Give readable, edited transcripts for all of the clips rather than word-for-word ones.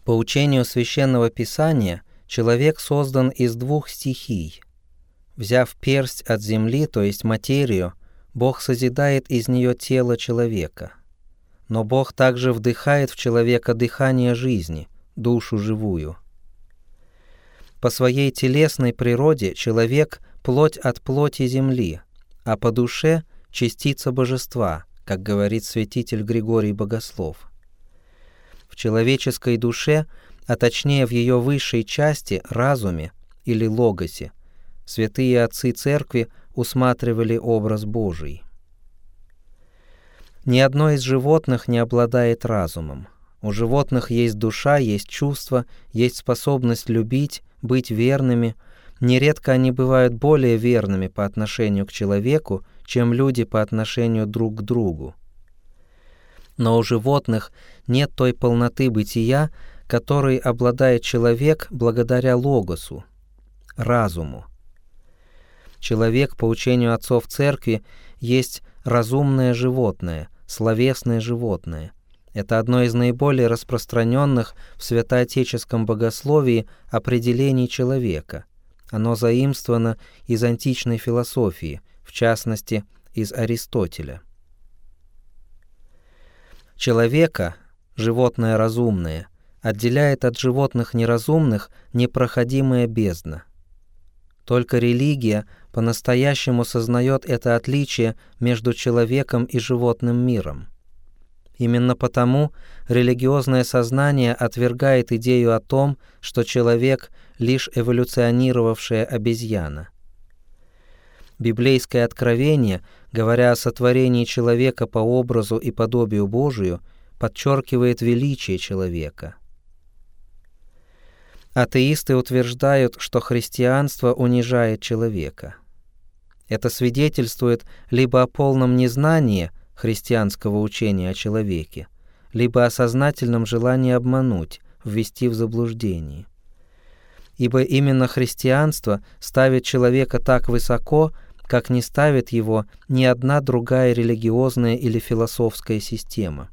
По учению Священного Писания, человек создан из двух стихий. Взяв персть от земли, то есть материю, Бог созидает из нее тело человека. Но Бог также вдыхает в человека дыхание жизни, душу живую. По своей телесной природе человек – плоть от плоти земли, а по душе – частица божества, как говорит святитель Григорий Богослов. В человеческой душе, а точнее в ее высшей части, разуме или логосе, святые отцы Церкви усматривали образ Божий. Ни одно из животных не обладает разумом. У животных есть душа, есть чувства, есть способность любить, быть верными. Нередко они бывают более верными по отношению к человеку, чем люди по отношению друг к другу. Но у животных нет той полноты бытия, которой обладает человек благодаря логосу, разуму. Человек, по учению отцов Церкви, есть разумное животное, словесное животное. Это одно из наиболее распространенных в святоотеческом богословии определений человека. Оно заимствовано из античной философии, в частности, из Аристотеля. Человека, животное разумное, отделяет от животных неразумных непроходимая бездна. Только религия по-настоящему сознает это отличие между человеком и животным миром. Именно потому религиозное сознание отвергает идею о том, что человек – лишь эволюционировавшая обезьяна. Библейское откровение, говоря о сотворении человека по образу и подобию Божию, подчеркивает величие человека. Атеисты утверждают, что христианство унижает человека. Это свидетельствует либо о полном незнании христианского учения о человеке, либо о сознательном желании обмануть, ввести в заблуждение. Ибо именно христианство ставит человека так высоко, как не ставит его ни одна другая религиозная или философская система.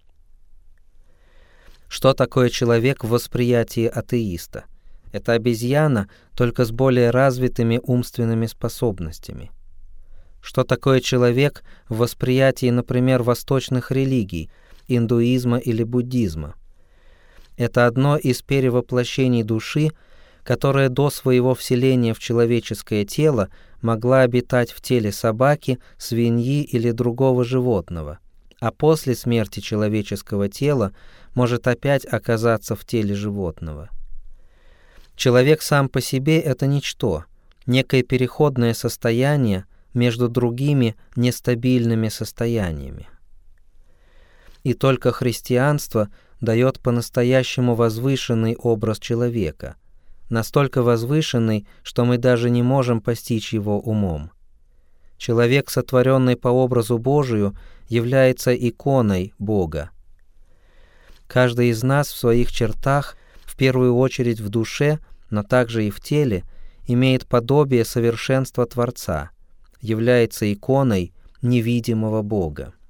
Что такое человек в восприятии атеиста? Это обезьяна, только с более развитыми умственными способностями. Что такое человек в восприятии, например, восточных религий, индуизма или буддизма? Это одно из перевоплощений души, которая до своего вселения в человеческое тело могла обитать в теле собаки, свиньи или другого животного, а после смерти человеческого тела может опять оказаться в теле животного. Человек сам по себе – это ничто, некое переходное состояние между другими нестабильными состояниями. И только христианство дает по-настоящему возвышенный образ человека, настолько возвышенный, что мы даже не можем постичь его умом. Человек, сотворенный по образу Божию, является иконой Бога. Каждый из нас в своих чертах, в первую очередь в душе, но также и в теле, имеет подобие совершенства Творца, является иконой невидимого Бога.